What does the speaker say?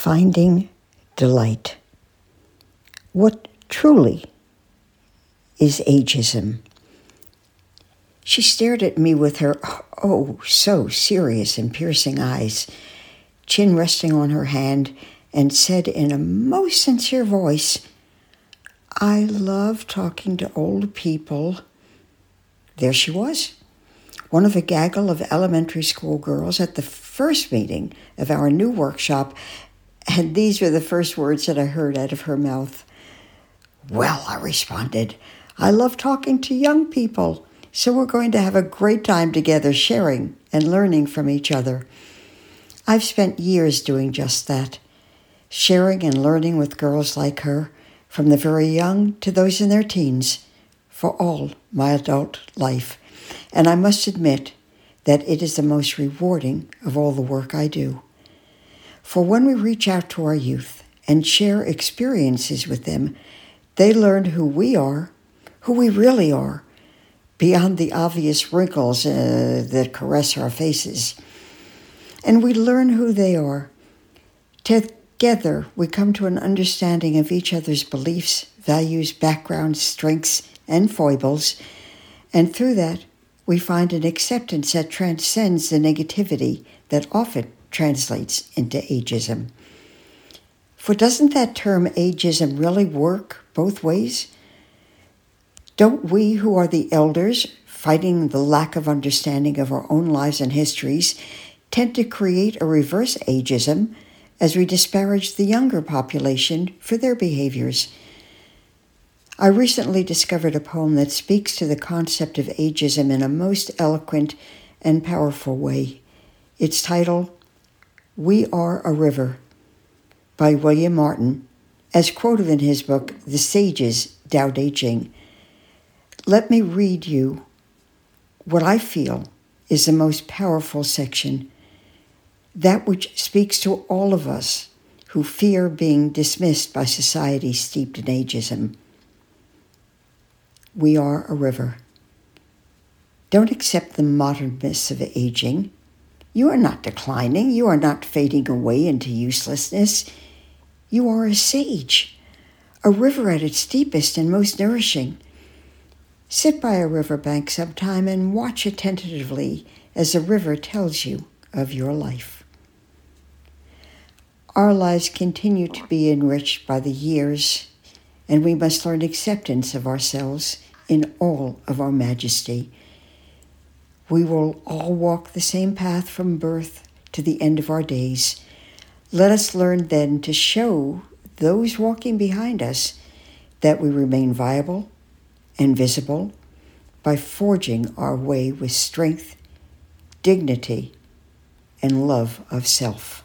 Finding delight. What truly is ageism? She stared at me with her, so serious and piercing eyes, chin resting on her hand, and said in a most sincere voice, "I love talking to old people." There she was, one of a gaggle of elementary school girls at the first meeting of our new workshop, and these were the first words that I heard out of her mouth. "Well," I responded, "I love talking to young people, so we're going to have a great time together sharing and learning from each other." I've spent years doing just that, sharing and learning with girls like her, from the very young to those in their teens, for all my adult life. And I must admit that it is the most rewarding of all the work I do. For when we reach out to our youth and share experiences with them, they learn who we are, who we really are, beyond the obvious wrinkles that caress our faces. And we learn who they are. Together, we come to an understanding of each other's beliefs, values, backgrounds, strengths, and foibles. And through that, we find an acceptance that transcends the negativity that often translates into ageism. For doesn't that term ageism really work both ways? Don't we who are the elders, fighting the lack of understanding of our own lives and histories, tend to create a reverse ageism as we disparage the younger population for their behaviors? I recently discovered a poem that speaks to the concept of ageism in a most eloquent and powerful way. It's titled, "We Are a River," by William Martin, as quoted in his book, The Sages Tao Te Ching. Let me read you what I feel is the most powerful section, that which speaks to all of us who fear being dismissed by society steeped in ageism. We are a river. Don't accept the modern myths of aging. You are not declining. You are not fading away into uselessness. You are a sage, a river at its deepest and most nourishing. Sit by a riverbank sometime and watch attentively as the river tells you of your life. Our lives continue to be enriched by the years, and we must learn acceptance of ourselves in all of our majesty. We will all walk the same path from birth to the end of our days. Let us learn then to show those walking behind us that we remain viable and visible by forging our way with strength, dignity, and love of self.